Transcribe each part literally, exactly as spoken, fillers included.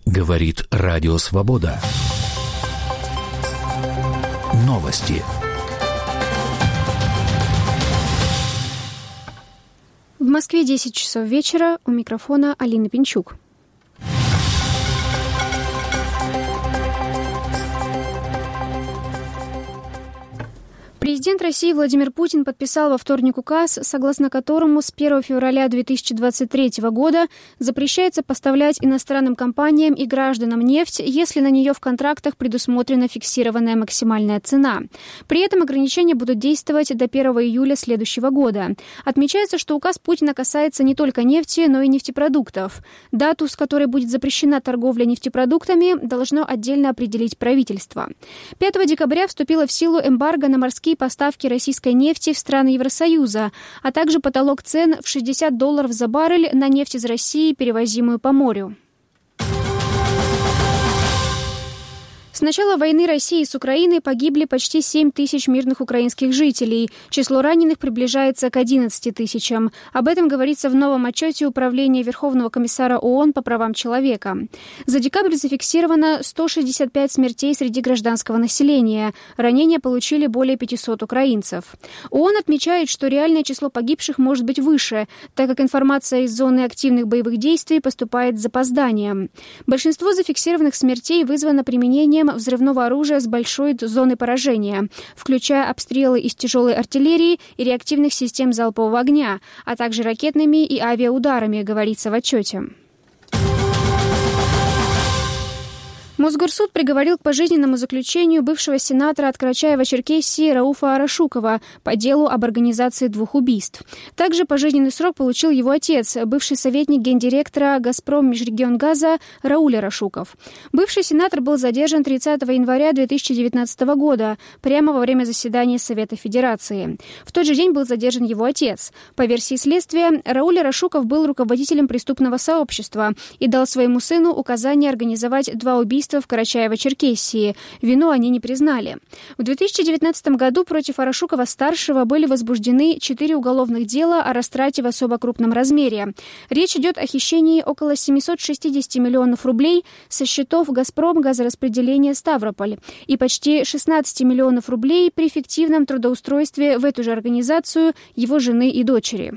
Говорит Радио Свобода. Новости. В Москве десять часов вечера. У микрофона Алина Пинчук. Президент России Владимир Путин подписал во вторник указ, согласно которому с первого февраля две тысячи двадцать третьего года запрещается поставлять иностранным компаниям и гражданам нефть, если на нее в контрактах предусмотрена фиксированная максимальная цена. При этом ограничения будут действовать до первого июля следующего года. Отмечается, что указ Путина касается не только нефти, но и нефтепродуктов. Дату, с которой будет запрещена торговля нефтепродуктами, должно отдельно определить правительство. пятого декабря вступила в силу эмбарго на морские поставки российской нефти в страны Евросоюза, а также потолок цен в шестьдесят долларов за баррель на нефть из России, перевозимую по морю. С начала войны России с Украиной погибли почти семь тысяч мирных украинских жителей. Число раненых приближается к одиннадцати тысячам. Об этом говорится в новом отчете Управления Верховного комиссара ООН по правам человека. За декабрь зафиксировано сто шестьдесят пять смертей среди гражданского населения. Ранения получили более пятисот украинцев. ООН отмечает, что реальное число погибших может быть выше, так как информация из зоны активных боевых действий поступает с запозданием. Большинство зафиксированных смертей вызвано применением взрывного оружия с большой зоны поражения, включая обстрелы из тяжелой артиллерии и реактивных систем залпового огня, а также ракетными и авиаударами, говорится в отчете. Мосгорсуд приговорил к пожизненному заключению бывшего сенатора от Карачаева-Черкесии Рауфа Арашукова по делу об организации двух убийств. Также пожизненный срок получил его отец, бывший советник гендиректора «Газпром» Межрегионгаза Рауль Арашуков. Бывший сенатор был задержан тридцатого января две тысячи девятнадцатого года, прямо во время заседания Совета Федерации. В тот же день был задержан его отец. По версии следствия, Рауль Арашуков был руководителем преступного сообщества и дал своему сыну указание организовать два убийства в Карачаево-Черкесии. Вину они не признали. В две тысячи девятнадцатом году против Арашукова-старшего были возбуждены четыре уголовных дела о растрате в особо крупном размере. Речь идет о хищении около семьсот шестьдесят миллионов рублей со счетов «Газпром» газораспределения «Ставрополь» и почти шестнадцать миллионов рублей при фиктивном трудоустройстве в эту же организацию его жены и дочери.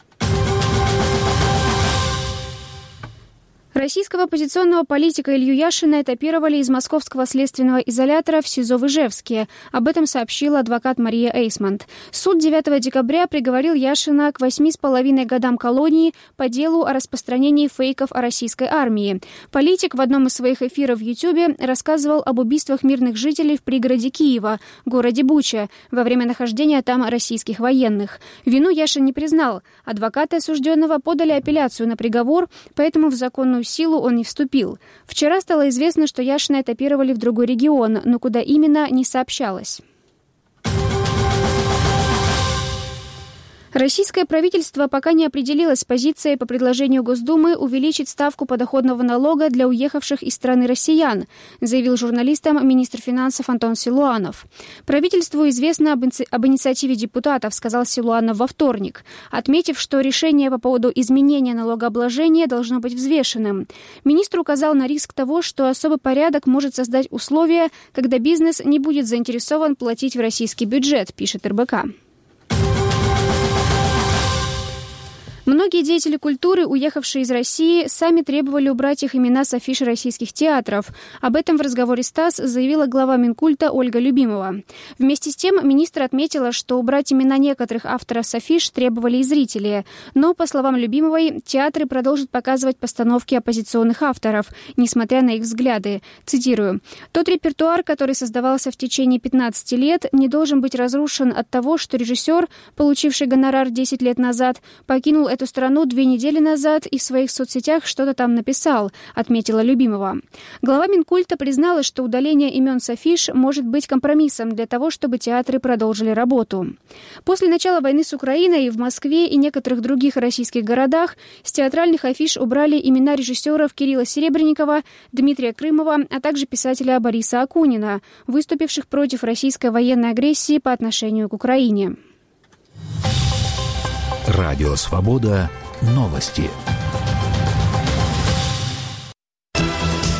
Российского оппозиционного политика Илью Яшина этапировали из московского следственного изолятора в СИЗО в Ижевске. Об этом сообщила адвокат Мария Эйсмонт. Суд девятого декабря приговорил Яшина к восьми с половиной годам колонии по делу о распространении фейков о российской армии. Политик в одном из своих эфиров в Ютьюбе рассказывал об убийствах мирных жителей в пригороде Киева, городе Буча, во время нахождения там российских военных. Вину Яшин не признал. Адвокаты осужденного подали апелляцию на приговор, поэтому в законную силу он не вступил. Вчера стало известно, что Яшина этапировали в другой регион, но куда именно, не сообщалось. Российское правительство пока не определилось с позицией по предложению Госдумы увеличить ставку подоходного налога для уехавших из страны россиян, заявил журналистам министр финансов Антон Силуанов. Правительству известно об, иници... об инициативе депутатов, сказал Силуанов во вторник, отметив, что решение по поводу изменения налогообложения должно быть взвешенным. Министр указал на риск того, что особый порядок может создать условия, когда бизнес не будет заинтересован платить в российский бюджет, пишет эр бэ ка. Многие деятели культуры, уехавшие из России, сами требовали убрать их имена с афиш российских театров. Об этом в разговоре с ТАСС заявила глава Минкульта Ольга Любимова. Вместе с тем, министр отметила, что убрать имена некоторых авторов с афиш требовали и зрители. Но, по словам Любимовой, театры продолжат показывать постановки оппозиционных авторов, несмотря на их взгляды. Цитирую. «Тот репертуар, который создавался в течение пятнадцати лет, не должен быть разрушен от того, что режиссер, получивший гонорар десять лет назад, покинул эту страну две недели назад и в своих соцсетях что-то там написал», отметила Любимова. Глава Минкульта признала, что удаление имен с афиш может быть компромиссом для того, чтобы театры продолжили работу. После начала войны с Украиной в Москве и некоторых других российских городах с театральных афиш убрали имена режиссеров Кирилла Серебренникова, Дмитрия Крымова, а также писателя Бориса Акунина, выступивших против российской военной агрессии по отношению к Украине. Радио Свобода. Новости.